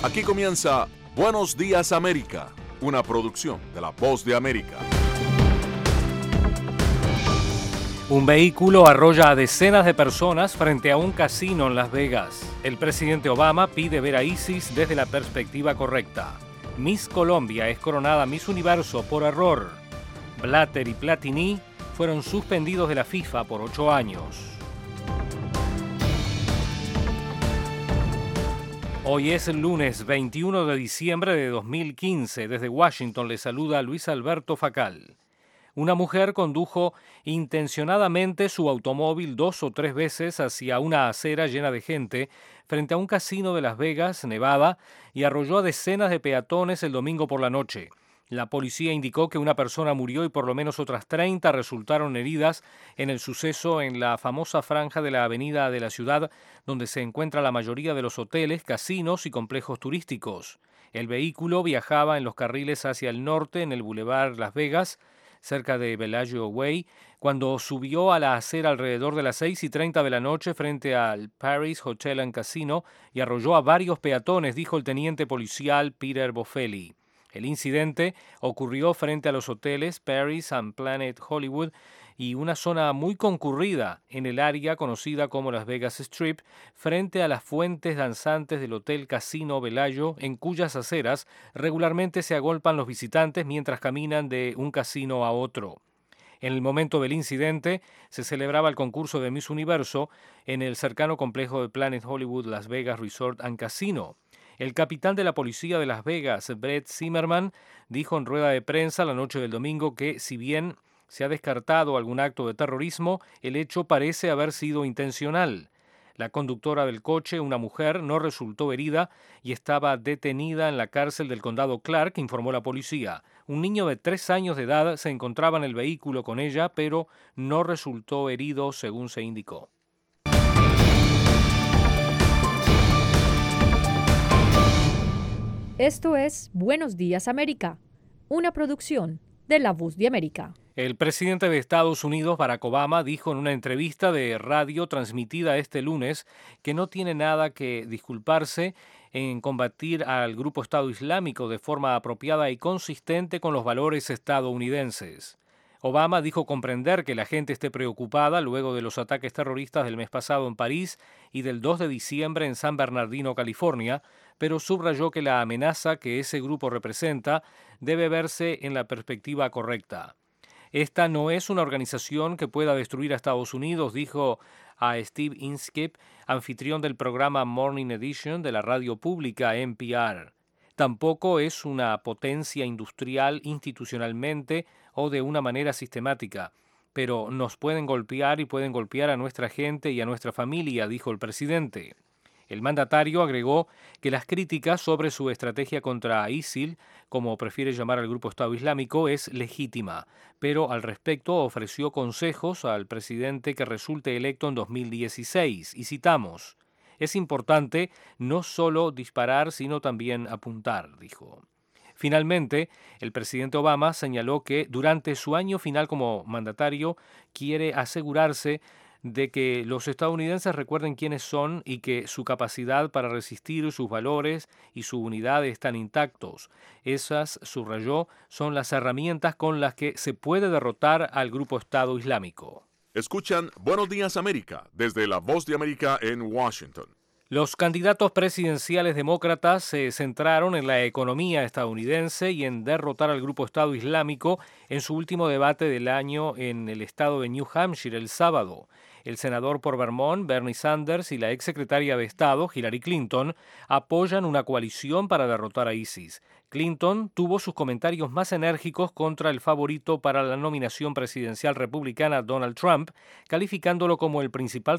Aquí comienza Buenos Días América, una producción de La Voz de América. Un vehículo arrolla a decenas de personas frente a un casino en Las Vegas. El presidente Obama pide ver a ISIS desde la perspectiva correcta. Miss Colombia es coronada Miss Universo por error. Blatter y Platini fueron suspendidos de la FIFA por 8 años. Hoy es el lunes 21 de diciembre de 2015. Desde Washington le saluda Luis Alberto Facal. Una mujer condujo intencionadamente su automóvil 2 o 3 veces hacia una acera llena de gente frente a un casino de Las Vegas, Nevada, y arrolló a decenas de peatones el domingo por la noche. La policía indicó que una persona murió y por lo menos otras 30 resultaron heridas en el suceso en la famosa franja de la avenida de la ciudad, donde se encuentra la mayoría de los hoteles, casinos y complejos turísticos. El vehículo viajaba en los carriles hacia el norte en el Boulevard Las Vegas, cerca de Bellagio Way, cuando subió a la acera alrededor de las 6:30 de la noche frente al Paris Hotel and Casino y arrolló a varios peatones, dijo el teniente policial Peter Boffelli. El incidente ocurrió frente a los hoteles Paris and Planet Hollywood y una zona muy concurrida en el área conocida como Las Vegas Strip, frente a las fuentes danzantes del Hotel Casino Bellagio, en cuyas aceras regularmente se agolpan los visitantes mientras caminan de un casino a otro. En el momento del incidente se celebraba el concurso de Miss Universo en el cercano complejo de Planet Hollywood Las Vegas Resort and Casino. El capitán de la policía de Las Vegas, Brett Zimmerman, dijo en rueda de prensa la noche del domingo que, si bien se ha descartado algún acto de terrorismo, el hecho parece haber sido intencional. La conductora del coche, una mujer, no resultó herida y estaba detenida en la cárcel del condado Clark, informó la policía. Un niño de 3 años de edad se encontraba en el vehículo con ella, pero no resultó herido, según se indicó. Esto es Buenos Días América, una producción de La Voz de América. El presidente de Estados Unidos, Barack Obama, dijo en una entrevista de radio transmitida este lunes que no tiene nada que disculparse en combatir al grupo Estado Islámico de forma apropiada y consistente con los valores estadounidenses. Obama dijo comprender que la gente esté preocupada luego de los ataques terroristas del mes pasado en París y del 2 de diciembre en San Bernardino, California, pero subrayó que la amenaza que ese grupo representa debe verse en la perspectiva correcta. Esta no es una organización que pueda destruir a Estados Unidos, dijo a Steve Inskip, anfitrión del programa Morning Edition de la radio pública NPR. Tampoco es una potencia industrial institucionalmente o de una manera sistemática, pero nos pueden golpear y pueden golpear a nuestra gente y a nuestra familia, dijo el presidente. El mandatario agregó que las críticas sobre su estrategia contra ISIL, como prefiere llamar al grupo Estado Islámico, es legítima, pero al respecto ofreció consejos al presidente que resulte electo en 2016, y citamos: «Es importante no solo disparar, sino también apuntar», dijo. Finalmente, el presidente Obama señaló que durante su año final como mandatario quiere asegurarse de que los estadounidenses recuerden quiénes son y que su capacidad para resistir, sus valores y su unidad están intactos. Esas, subrayó, son las herramientas con las que se puede derrotar al grupo Estado Islámico. Escuchan Buenos Días América desde La Voz de América en Washington. Los candidatos presidenciales demócratas se centraron en la economía estadounidense y en derrotar al grupo Estado Islámico en su último debate del año en el estado de New Hampshire el sábado. El senador por Vermont, Bernie Sanders, y la exsecretaria de Estado, Hillary Clinton, apoyan una coalición para derrotar a ISIS. Clinton tuvo sus comentarios más enérgicos contra el favorito para la nominación presidencial republicana, Donald Trump, calificándolo como el principal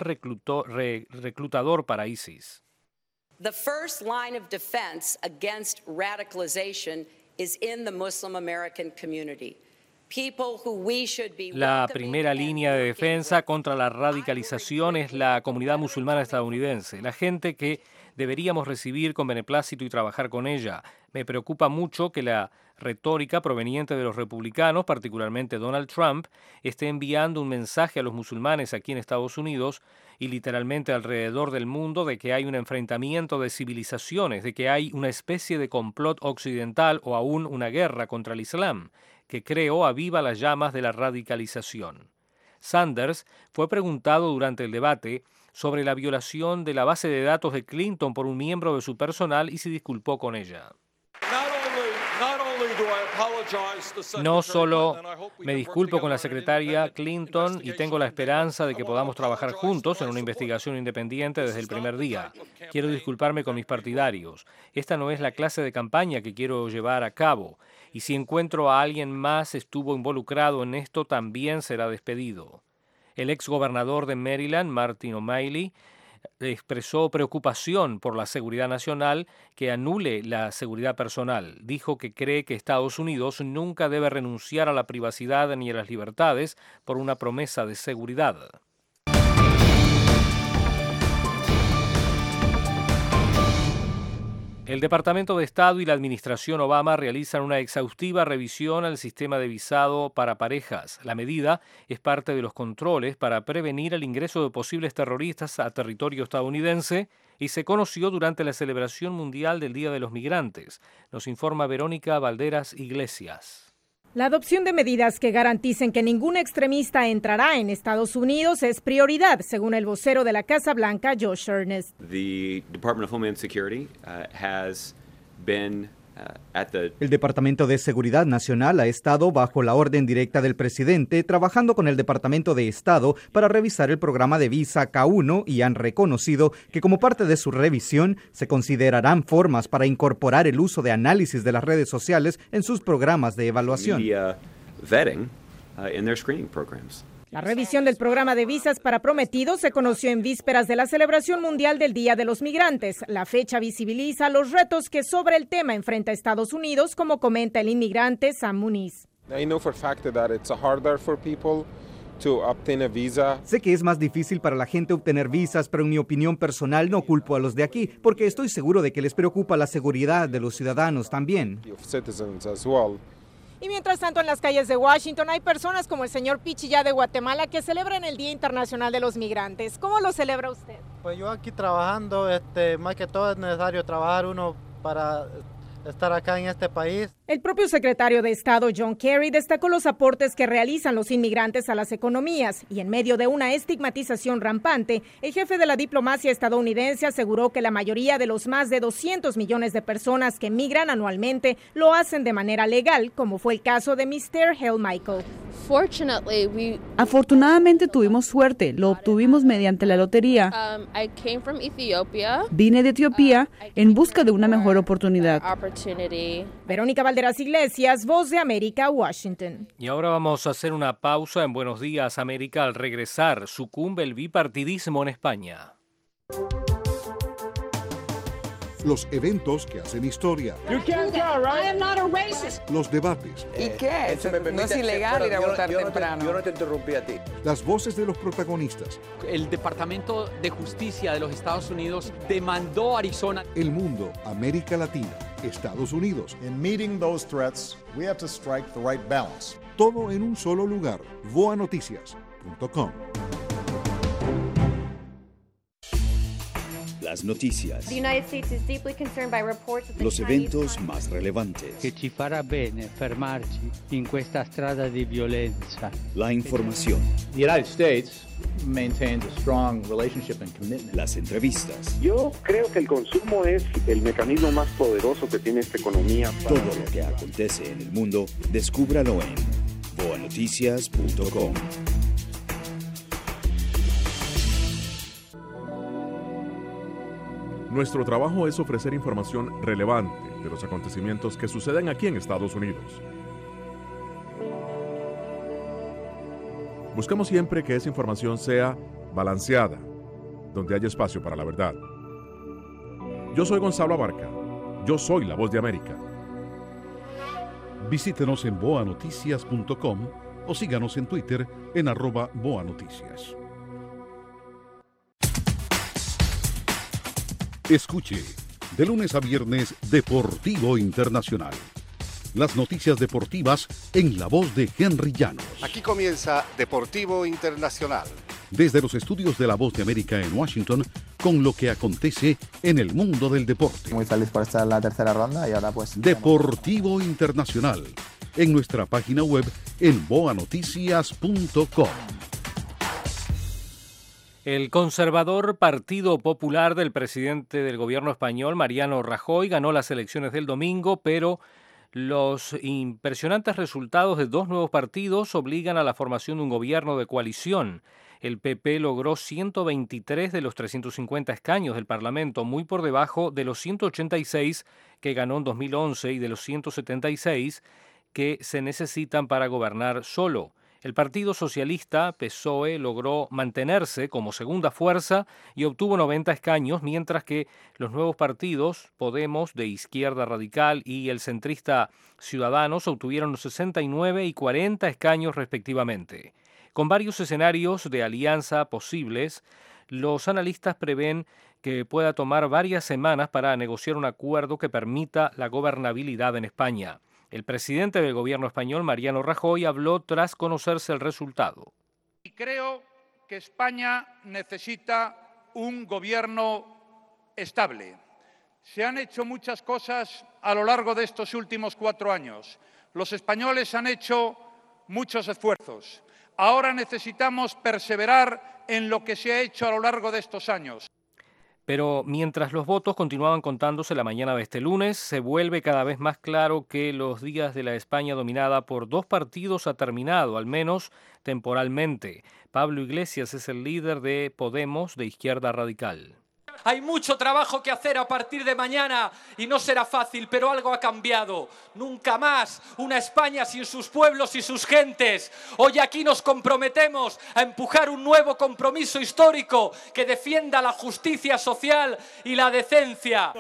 reclutador para ISIS. The first line of defense against radicalization is in the Muslim American community. La primera línea de defensa contra la radicalización es la comunidad musulmana estadounidense, la gente que deberíamos recibir con beneplácito y trabajar con ella. Me preocupa mucho que la retórica proveniente de los republicanos, particularmente Donald Trump, esté enviando un mensaje a los musulmanes aquí en Estados Unidos y literalmente alrededor del mundo de que hay un enfrentamiento de civilizaciones, de que hay una especie de complot occidental o aún una guerra contra el Islam, que creo aviva las llamas de la radicalización. Sanders fue preguntado durante el debate sobre la violación de la base de datos de Clinton por un miembro de su personal y se disculpó con ella. No solo me disculpo con la secretaria Clinton y tengo la esperanza de que podamos trabajar juntos en una investigación independiente desde el primer día. Quiero disculparme con mis partidarios. Esta no es la clase de campaña que quiero llevar a cabo. Y si encuentro a alguien más estuvo involucrado en esto, también será despedido. El exgobernador de Maryland, Martin O'Malley, expresó preocupación por la seguridad nacional que anule la seguridad personal. Dijo que cree que Estados Unidos nunca debe renunciar a la privacidad ni a las libertades por una promesa de seguridad. El Departamento de Estado y la Administración Obama realizan una exhaustiva revisión al sistema de visado para parejas. La medida es parte de los controles para prevenir el ingreso de posibles terroristas a territorio estadounidense y se conoció durante la celebración mundial del Día de los Migrantes. Nos informa Verónica Valderas Iglesias. La adopción de medidas que garanticen que ningún extremista entrará en Estados Unidos es prioridad, según el vocero de la Casa Blanca, Josh Earnest. The Department of Homeland Security has been El Departamento de Seguridad Nacional ha estado bajo la orden directa del presidente trabajando con el Departamento de Estado para revisar el programa de visa K1 y han reconocido que como parte de su revisión se considerarán formas para incorporar el uso de análisis de las redes sociales en sus programas de evaluación. La revisión del programa de visas para prometidos se conoció en vísperas de la celebración mundial del Día de los Migrantes. La fecha visibiliza los retos que sobre el tema enfrenta Estados Unidos, como comenta el inmigrante Sam Muniz. Sé que es más difícil para la gente obtener visas, pero en mi opinión personal no culpo a los de aquí, porque estoy seguro de que les preocupa la seguridad de los ciudadanos también. Y mientras tanto, en las calles de Washington hay personas como el señor Pichilla de Guatemala que celebran el Día Internacional de los Migrantes. ¿Cómo lo celebra usted? Pues yo aquí trabajando, más que todo es necesario trabajar uno para estar acá en este país. El propio secretario de Estado, John Kerry, destacó los aportes que realizan los inmigrantes a las economías y en medio de una estigmatización rampante, el jefe de la diplomacia estadounidense aseguró que la mayoría de los más de 200 millones de personas que migran anualmente lo hacen de manera legal, como fue el caso de Mr. Hale Michael. Afortunadamente tuvimos suerte, lo obtuvimos mediante la lotería. Vine de Etiopía en busca de una mejor oportunidad. Verónica Valderas Iglesias, Voz de América, Washington. Y ahora vamos a hacer una pausa en Buenos Días, América. Al regresar, sucumbe el bipartidismo en España. Los eventos que hacen historia. Los debates. ¿Y qué? No es ilegal ir a votar temprano. Yo no te interrumpí a ti. Las voces de los protagonistas. El Departamento de Justicia de los Estados Unidos demandó a Arizona. El mundo, América Latina, Estados Unidos. In meeting those threats, we have to strike the right balance. Todo en un solo lugar. voanoticias.com. Las noticias, los eventos más relevantes, che ci farà bene fermarci in questa strada di violenza. La información, The United States maintains a strong relationship and commitment. Las entrevistas. Yo creo que el consumo es el mecanismo más poderoso que tiene esta economía. Todo lo que acontece en el mundo, descúbralo en voanoticias.com. Nuestro trabajo es ofrecer información relevante de los acontecimientos que suceden aquí en Estados Unidos. Buscamos siempre que esa información sea balanceada, donde haya espacio para la verdad. Yo soy Gonzalo Abarca. Yo soy la Voz de América. Visítenos en boanoticias.com o síganos en Twitter en @boanoticias. Escuche, de lunes a viernes, Deportivo Internacional. Las noticias deportivas en la voz de Henry Llanos. Aquí comienza Deportivo Internacional. Desde los estudios de La Voz de América en Washington, con lo que acontece en el mundo del deporte. Muy feliz por estar en la tercera ronda y ahora pues... Deportivo Internacional, en nuestra página web en boanoticias.com. El conservador Partido Popular del presidente del gobierno español, Mariano Rajoy, ganó las elecciones del domingo, pero los impresionantes resultados de dos nuevos partidos obligan a la formación de un gobierno de coalición. El PP logró 123 de los 350 escaños del Parlamento, muy por debajo de los 186 que ganó en 2011 y de los 176 que se necesitan para gobernar solo. El Partido Socialista, PSOE, logró mantenerse como segunda fuerza y obtuvo 90 escaños, mientras que los nuevos partidos, Podemos, de izquierda radical, y el centrista Ciudadanos, obtuvieron 69 y 40 escaños respectivamente. Con varios escenarios de alianza posibles, los analistas prevén que pueda tomar varias semanas para negociar un acuerdo que permita la gobernabilidad en España. El presidente del gobierno español, Mariano Rajoy, habló tras conocerse el resultado. Y creo que España necesita un gobierno estable. Se han hecho muchas cosas a lo largo de estos últimos 4 años. Los españoles han hecho muchos esfuerzos. Ahora necesitamos perseverar en lo que se ha hecho a lo largo de estos años. Pero mientras los votos continuaban contándose la mañana de este lunes, se vuelve cada vez más claro que los días de la España dominada por dos partidos ha terminado, al menos temporalmente. Pablo Iglesias es el líder de Podemos, de izquierda radical. Hay mucho trabajo que hacer a partir de mañana y no será fácil, pero algo ha cambiado. Nunca más una España sin sus pueblos y sus gentes. Hoy aquí nos comprometemos a empujar un nuevo compromiso histórico que defienda la justicia social y la decencia.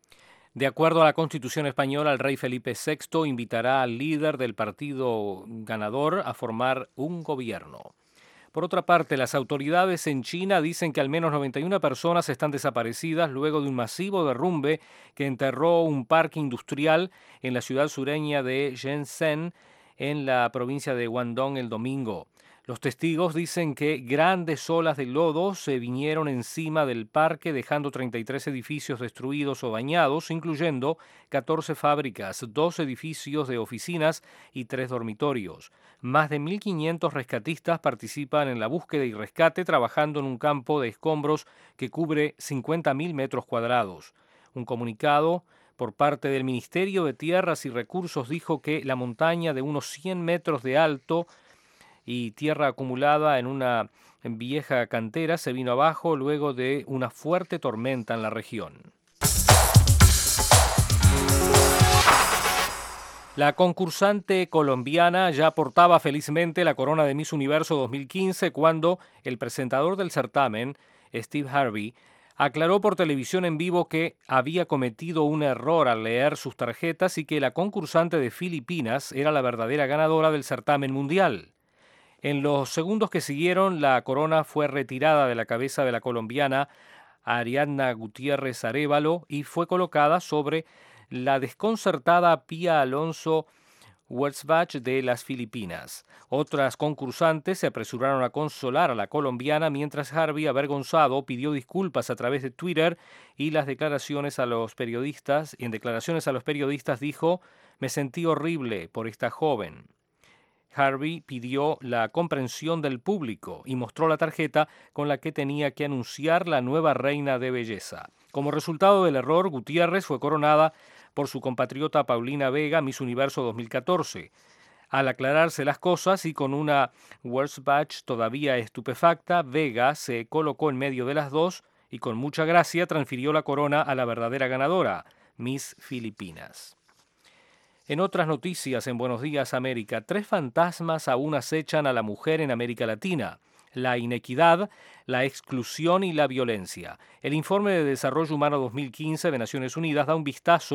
De acuerdo a la Constitución española, el rey Felipe VI invitará al líder del partido ganador a formar un gobierno. Por otra parte, las autoridades en China dicen que al menos 91 personas están desaparecidas luego de un masivo derrumbe que enterró un parque industrial en la ciudad sureña de Shenzhen, en la provincia de Guangdong, el domingo. Los testigos dicen que grandes olas de lodo se vinieron encima del parque, dejando 33 edificios destruidos o dañados, incluyendo 14 fábricas, 2 edificios de oficinas y 3 dormitorios. Más de 1.500 rescatistas participan en la búsqueda y rescate, trabajando en un campo de escombros que cubre 50.000 metros cuadrados. Un comunicado por parte del Ministerio de Tierras y Recursos dijo que la montaña de unos 100 metros de alto y tierra acumulada en una vieja cantera se vino abajo luego de una fuerte tormenta en la región. La concursante colombiana ya portaba felizmente la corona de Miss Universo 2015 cuando el presentador del certamen, Steve Harvey, aclaró por televisión en vivo que había cometido un error al leer sus tarjetas y que la concursante de Filipinas era la verdadera ganadora del certamen mundial. En los segundos que siguieron, la corona fue retirada de la cabeza de la colombiana Ariadna Gutiérrez Arévalo y fue colocada sobre la desconcertada Pía Alonso Wurzbach de las Filipinas. Otras concursantes se apresuraron a consolar a la colombiana, mientras Harvey, avergonzado, pidió disculpas a través de Twitter y en declaraciones a los periodistas dijo: "Me sentí horrible por esta joven". Harvey pidió la comprensión del público y mostró la tarjeta con la que tenía que anunciar la nueva reina de belleza. Como resultado del error, Gutiérrez fue coronada por su compatriota Paulina Vega, Miss Universo 2014. Al aclararse las cosas y con una Wurzbach todavía estupefacta, Vega se colocó en medio de las dos y con mucha gracia transfirió la corona a la verdadera ganadora, Miss Filipinas. En otras noticias en Buenos Días América, 3 fantasmas aún acechan a la mujer en América Latina: la inequidad, la exclusión y la violencia. El Informe de Desarrollo Humano 2015 de Naciones Unidas da un vistazo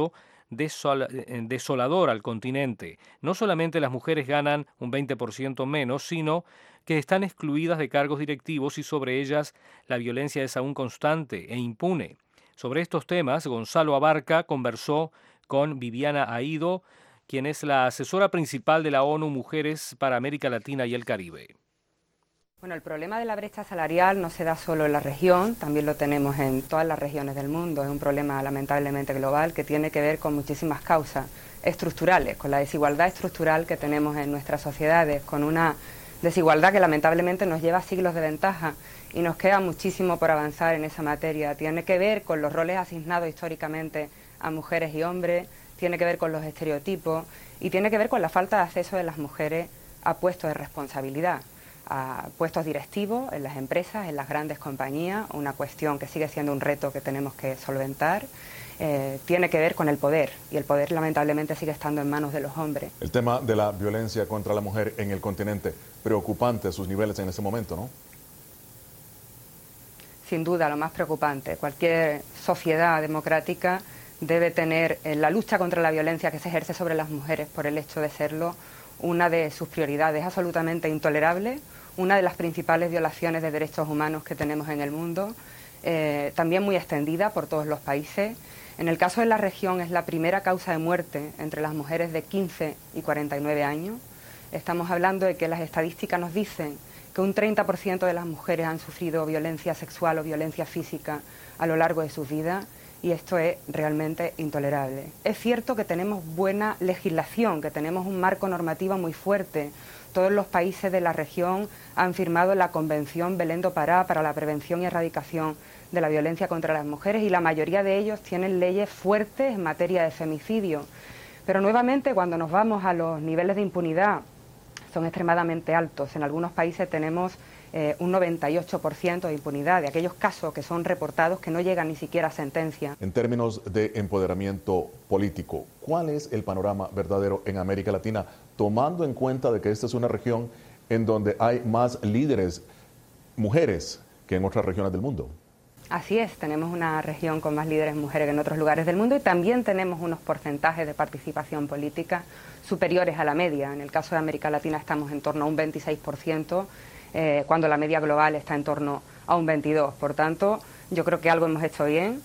desolador al continente. No solamente las mujeres ganan un 20% menos, sino que están excluidas de cargos directivos y sobre ellas la violencia es aún constante e impune. Sobre estos temas, Gonzalo Abarca conversó con Viviana Aido, quien es la asesora principal de la ONU Mujeres para América Latina y el Caribe. Bueno, el problema de la brecha salarial no se da solo en la región, también lo tenemos en todas las regiones del mundo. Es un problema lamentablemente global que tiene que ver con muchísimas causas estructurales, con la desigualdad estructural que tenemos en nuestras sociedades, con una desigualdad que lamentablemente nos lleva siglos de ventaja y nos queda muchísimo por avanzar en esa materia. Tiene que ver con los roles asignados históricamente a mujeres y hombres, tiene que ver con los estereotipos y tiene que ver con la falta de acceso de las mujeres a puestos de responsabilidad, a puestos directivos en las empresas, en las grandes compañías, una cuestión que sigue siendo un reto que tenemos que solventar. Tiene que ver con el poder, y el poder lamentablemente sigue estando en manos de los hombres. El tema de la violencia contra la mujer en el continente, preocupante sus niveles en este momento, ¿no? Sin duda, lo más preocupante. Cualquier sociedad democrática debe tener la lucha contra la violencia que se ejerce sobre las mujeres por el hecho de serlo una de sus prioridades. Absolutamente intolerable, una de las principales violaciones de derechos humanos que tenemos en el mundo, también muy extendida por todos los países. En el caso de la región es la primera causa de muerte entre las mujeres de 15 y 49 años. Estamos hablando de que las estadísticas nos dicen que un 30% de las mujeres han sufrido violencia sexual o violencia física a lo largo de sus vidas, y esto es realmente intolerable. Es cierto que tenemos buena legislación, que tenemos un marco normativo muy fuerte. Todos los países de la región han firmado la Convención Belén do Pará para la prevención y erradicación de la violencia contra las mujeres, y la mayoría de ellos tienen leyes fuertes en materia de femicidio. Pero nuevamente, cuando nos vamos a los niveles de impunidad, son extremadamente altos. En algunos países tenemos un 98% de impunidad de aquellos casos que son reportados que no llegan ni siquiera a sentencia. En términos de empoderamiento político, ¿cuál es el panorama verdadero en América Latina, tomando en cuenta de que esta es una región en donde hay más líderes mujeres que en otras regiones del mundo? Así es, tenemos una región con más líderes mujeres que en otros lugares del mundo, y también tenemos unos porcentajes de participación política superiores a la media. En el caso de América Latina estamos en torno a un 26%, cuando la media global está en torno a un 22%. Por tanto, yo creo que algo hemos hecho bien.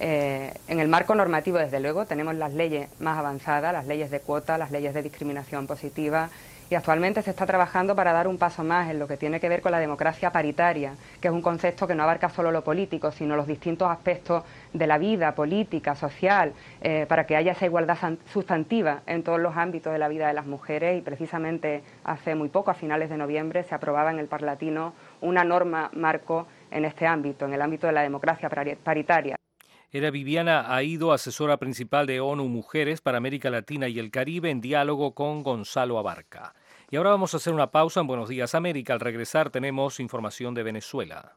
En el marco normativo, desde luego, tenemos las leyes más avanzadas, las leyes de cuota, las leyes de discriminación positiva, y actualmente se está trabajando para dar un paso más en lo que tiene que ver con la democracia paritaria, que es un concepto que no abarca solo lo político, sino los distintos aspectos de la vida política, social, para que haya esa igualdad sustantiva en todos los ámbitos de la vida de las mujeres. Y precisamente hace muy poco, a finales de noviembre, se aprobaba en el Parlamento una norma marco en este ámbito, en el ámbito de la democracia paritaria. Era Viviana Aido, asesora principal de ONU Mujeres para América Latina y el Caribe, en diálogo con Gonzalo Abarca. Y ahora vamos a hacer una pausa en Buenos Días América. Al regresar tenemos información de Venezuela.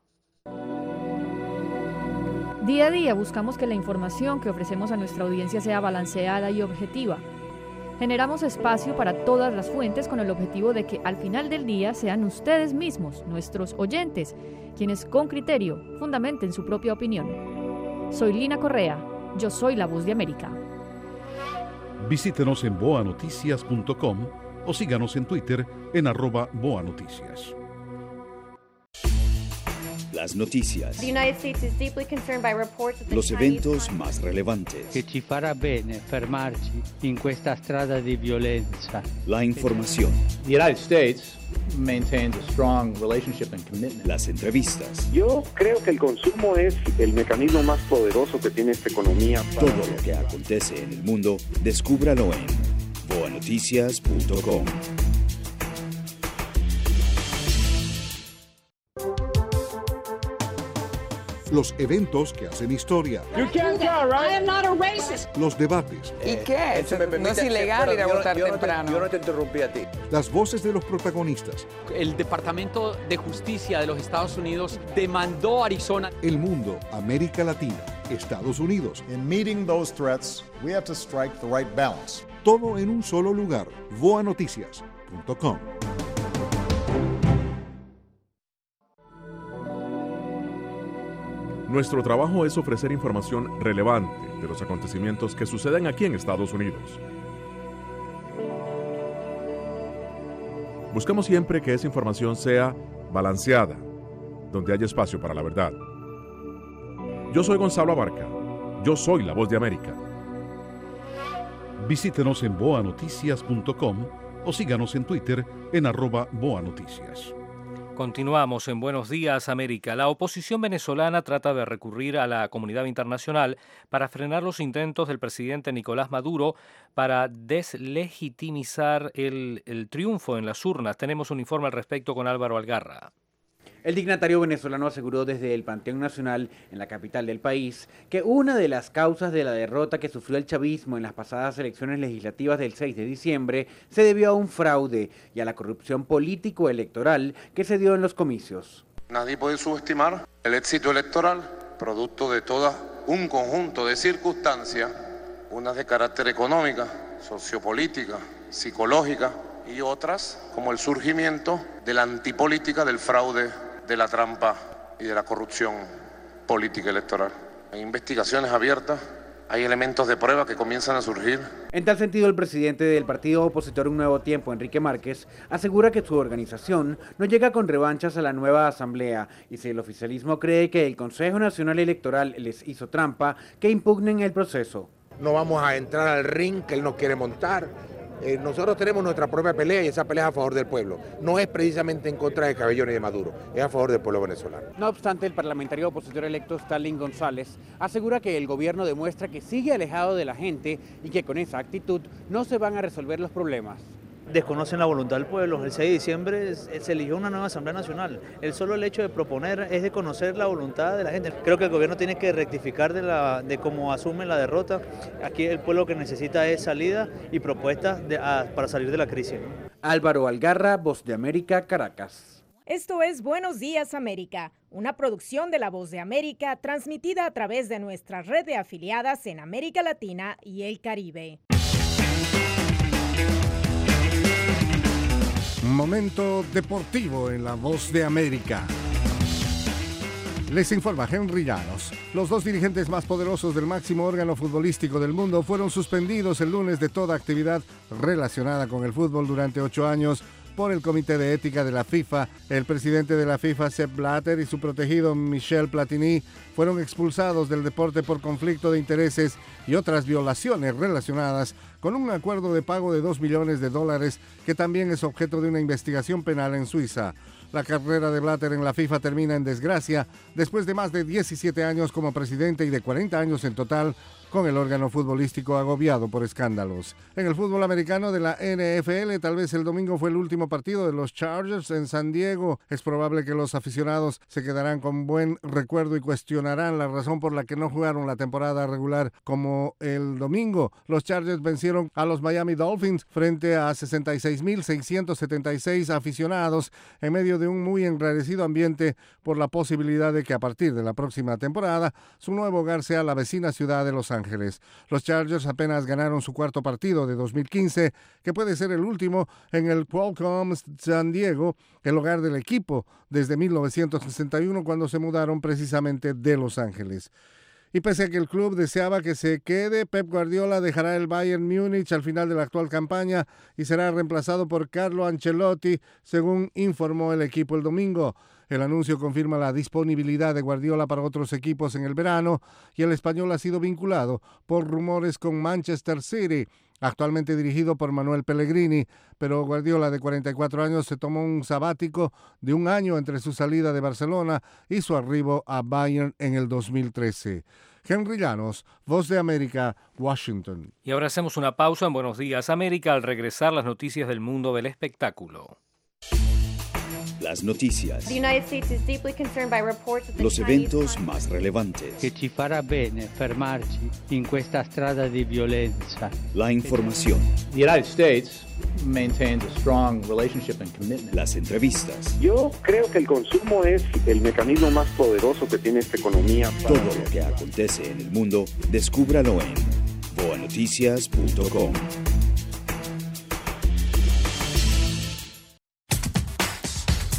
Día a día buscamos que la información que ofrecemos a nuestra audiencia sea balanceada y objetiva. Generamos espacio para todas las fuentes con el objetivo de que al final del día sean ustedes mismos, nuestros oyentes, quienes con criterio fundamenten su propia opinión. Soy Lina Correa, yo soy la voz de América. Visítenos en boanoticias.com o síganos en Twitter en @boanoticias. Las noticias. Los eventos más relevantes. Che ci farà bene fermarci in questa strada di violenza. La información. The United States maintains a strong relationship and commitment. Las entrevistas. Yo creo que el consumo es el mecanismo más poderoso que tiene esta economía. Todo lo que acontece en el mundo, descúbralo en boanoticias.com. Los eventos que hacen historia. Los debates. ¿Y qué? No es ilegal ir a votar temprano. Yo no te interrumpí a ti. Las voces de los protagonistas. El Departamento de Justicia de los Estados Unidos demandó a Arizona. El mundo, América Latina, Estados Unidos. In meeting those threats, we have to strike the right balance. Todo en un solo lugar. boanoticias.com. Nuestro trabajo es ofrecer información relevante, de los acontecimientos que suceden aquí en Estados Unidos. Buscamos siempre que esa información sea balanceada, donde haya espacio para la verdad. Yo soy Gonzalo Abarca. Yo soy la Voz de América. Visítenos en boanoticias.com o síganos en Twitter en @boanoticias. Continuamos en Buenos Días, América. La oposición venezolana trata de recurrir a la comunidad internacional para frenar los intentos del presidente Nicolás Maduro para deslegitimizar el triunfo en las urnas. Tenemos un informe al respecto con Álvaro Algarra. El dignatario venezolano aseguró desde el Panteón Nacional, en la capital del país, que una de las causas de la derrota que sufrió el chavismo en las pasadas elecciones legislativas del 6 de diciembre se debió a un fraude y a la corrupción político-electoral que se dio en los comicios. Nadie puede subestimar el éxito electoral, producto de todo un conjunto de circunstancias, unas de carácter económica, sociopolítica, psicológica y otras como el surgimiento de la antipolítica, del fraude, de la trampa y de la corrupción política electoral. Hay investigaciones abiertas, hay elementos de prueba que comienzan a surgir. En tal sentido, el presidente del partido opositor Un Nuevo Tiempo, Enrique Márquez, asegura que su organización no llega con revanchas a la nueva asamblea y si el oficialismo cree que el Consejo Nacional Electoral les hizo trampa, que impugnen el proceso. No vamos a entrar al ring que él nos quiere montar. Nosotros tenemos nuestra propia pelea y esa pelea es a favor del pueblo. No es precisamente en contra de Cabello ni de Maduro, es a favor del pueblo venezolano. No obstante, el parlamentario opositor electo Stalin González asegura que el gobierno demuestra que sigue alejado de la gente y que con esa actitud no se van a resolver los problemas. Desconocen la voluntad del pueblo. El 6 de diciembre se eligió una nueva Asamblea Nacional. El solo el hecho de proponer es de conocer la voluntad de la gente. Creo que el gobierno tiene que rectificar de cómo asume la derrota. Aquí el pueblo que necesita es salida y propuestas para salir de la crisis. Álvaro Algarra, Voz de América, Caracas. Esto es Buenos Días, América, una producción de La Voz de América transmitida a través de nuestra red de afiliadas en América Latina y el Caribe. Momento deportivo en La Voz de América. Les informa Henry Llanos. Los dos dirigentes más poderosos del máximo órgano futbolístico del mundo fueron suspendidos el lunes de toda actividad relacionada con el fútbol durante 8 años por el Comité de Ética de la FIFA. El presidente de la FIFA, Sepp Blatter, y su protegido Michel Platini fueron expulsados del deporte por conflicto de intereses y otras violaciones relacionadas con un acuerdo de pago de $2 millones que también es objeto de una investigación penal en Suiza. La carrera de Blatter en la FIFA termina en desgracia después de más de 17 años como presidente y de 40 años en total con el órgano futbolístico agobiado por escándalos. En el fútbol americano de la NFL, tal vez el domingo fue el último partido de los Chargers en San Diego. Es probable que los aficionados se quedarán con buen recuerdo y cuestionarán la razón por la que no jugaron la temporada regular como el domingo. Los Chargers vencieron a los Miami Dolphins frente a 66,676 aficionados en medio de un muy enrarecido ambiente por la posibilidad de que a partir de la próxima temporada su nuevo hogar sea la vecina ciudad de Los Ángeles. Los Chargers apenas ganaron su cuarto partido de 2015, que puede ser el último en el Qualcomm San Diego, el hogar del equipo desde 1961, cuando se mudaron precisamente de Los Ángeles. Y pese a que el club deseaba que se quede, Pep Guardiola dejará el Bayern Múnich al final de la actual campaña y será reemplazado por Carlo Ancelotti, según informó el equipo el domingo. El anuncio confirma la disponibilidad de Guardiola para otros equipos en el verano y el español ha sido vinculado por rumores con Manchester City, actualmente dirigido por Manuel Pellegrini, pero Guardiola, de 44 años, se tomó un sabático de 1 año entre su salida de Barcelona y su arribo a Bayern en el 2013. Henry Llanos, Voz de América, Washington. Y ahora hacemos una pausa en Buenos Días, América, al regresar las noticias del mundo del espectáculo. Las noticias. Los eventos más relevantes. Che ci farà bene fermarci in questa strada di violenza. La información. The United States maintains a strong relationship and commitment. Las entrevistas. Yo creo que el consumo es el mecanismo más poderoso que tiene esta economía. Todo lo que acontece en el mundo, descúbralo en boanoticias.com.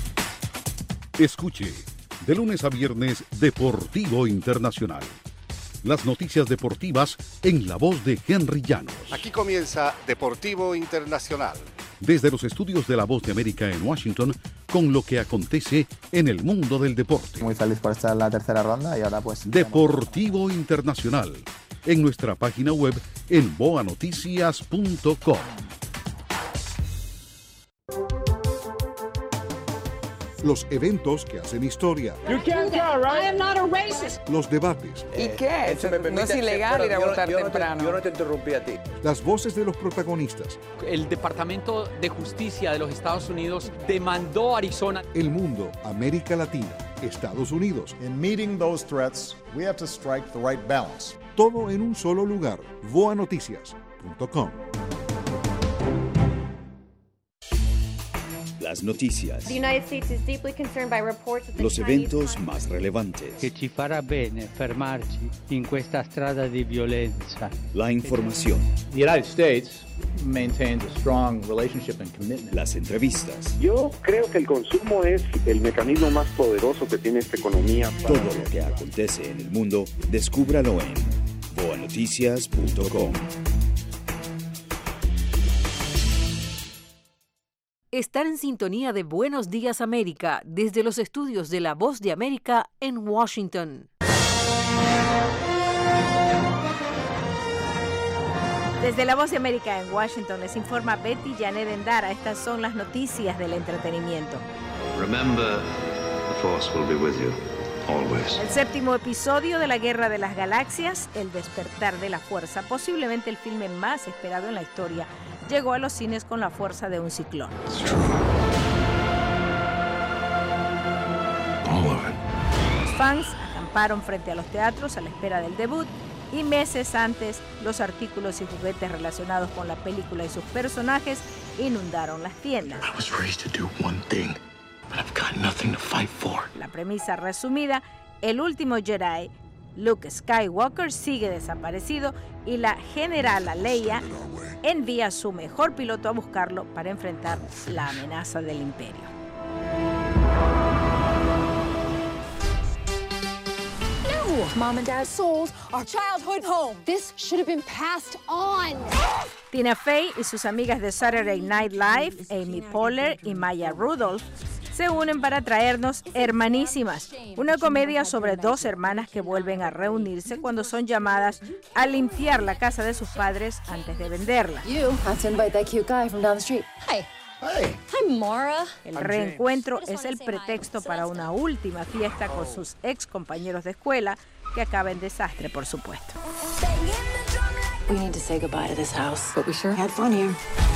Escuche, de lunes a viernes, Deportivo Internacional. Las noticias deportivas en la voz de Henry Llanos. Aquí comienza Deportivo Internacional. Desde los estudios de La Voz de América en Washington, con lo que acontece en el mundo del deporte. Muy feliz por estar en la tercera ronda y ahora pues... Deportivo Internacional, en nuestra página web en boanoticias.com. Los eventos que hacen historia. Los debates. ¿Y qué? No es ilegal ir a votar temprano. Yo no te interrumpí a ti. Las voces de los protagonistas. El Departamento de Justicia de los Estados Unidos demandó a Arizona. El mundo, América Latina, Estados Unidos. In meeting those threats, we have to strike the right balance. Todo en un solo lugar. boanoticias.com. Las noticias. Los eventos más relevantes. Che ci farà bene fermarci in questa strada di violenza. La información. The United States maintains a strong relationship and commitment. Las entrevistas. Yo creo que el consumo es el mecanismo más poderoso que tiene esta economía. Todo lo que acontece en el mundo, descúbralo en boanoticias.com. Estar en sintonía de Buenos Días América desde los estudios de La Voz de América en Washington. Desde La Voz de América en Washington les informa Betty Janet Endara. Estas son las noticias del entretenimiento. Remember, the force will be with you always. El séptimo episodio de la Guerra de las Galaxias, El despertar de la fuerza, posiblemente el filme más esperado en la historia, llegó a los cines con la fuerza de un ciclón. Los fans acamparon frente a los teatros a la espera del debut y meses antes los artículos y juguetes relacionados con la película y sus personajes inundaron las tiendas. La premisa resumida: el último Jedi, Luke Skywalker, sigue desaparecido y la generala Leia envía a su mejor piloto a buscarlo para enfrentar la amenaza del Imperio. No, Mom and Dad souls, our childhood home. This should have been passed on. Tina Fey y sus amigas de Saturday Night Live, Amy Poehler y Maya Rudolph, se unen para traernos Hermanísimas, una comedia sobre dos hermanas que vuelven a reunirse cuando son llamadas a limpiar la casa de sus padres antes de venderla. I'm Mara. El reencuentro es el pretexto para una última fiesta con sus ex compañeros de escuela, que acaba en desastre, por supuesto. We need to say goodbye to this house, but we sure had fun here.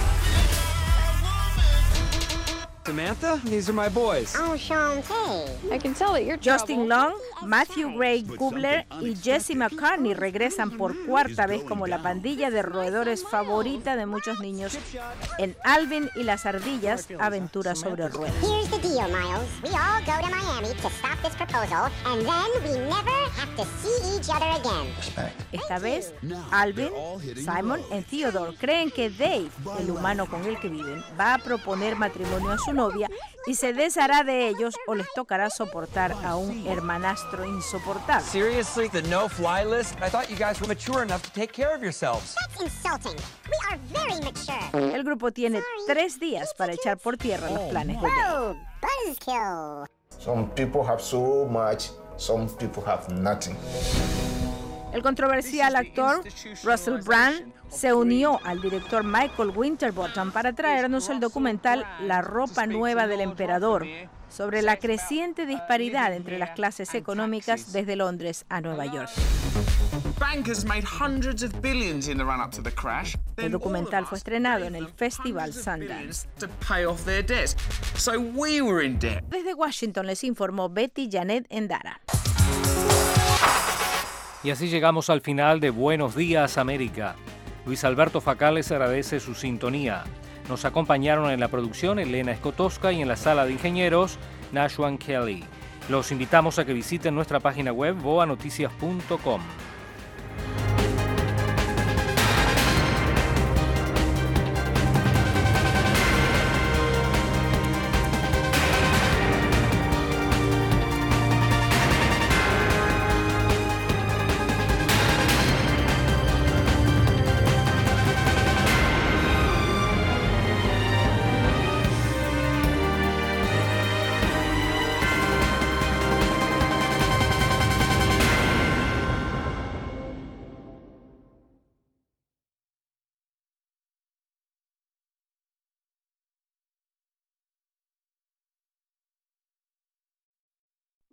Samantha, these are my boys. Oh, Shantae. I can tell that you're Justin Long, Matthew Gray Gubler y Jesse McCartney regresan por cuarta vez como la pandilla de roedores favorita de muchos niños en Alvin y las ardillas, aventuras sobre ruedas. Here's the deal, Miles. We all go to Miami to stop this proposal, and then we never have to see each other again. Esta vez, Alvin, Simon y Theodore creen que Dave, el humano con el que viven, va a proponer matrimonio a su novia y se deshará de ellos o les tocará soportar a un hermanastro insoportable. Seriously, the no-fly list? I thought you guys were mature enough to take care of yourselves. That's insulting. We are very mature. El grupo tiene 3 días para echar por tierra los planes de Dave. Oh, buzzkill. Some people have so much, some people have nothing. El controversial actor Russell Brand se unió al director Michael Winterbottom para traernos el documental La ropa nueva del emperador, sobre la creciente disparidad entre las clases económicas desde Londres a Nueva York. El documental fue estrenado en el Festival Sundance. Desde Washington les informó Betty Janet Endara. Y así llegamos al final de Buenos Días América. Luis Alberto Facal les agradece su sintonía. Nos acompañaron en la producción Elena Escotosca y en la sala de ingenieros Nashwan Kelly. Los invitamos a que visiten nuestra página web boanoticias.com.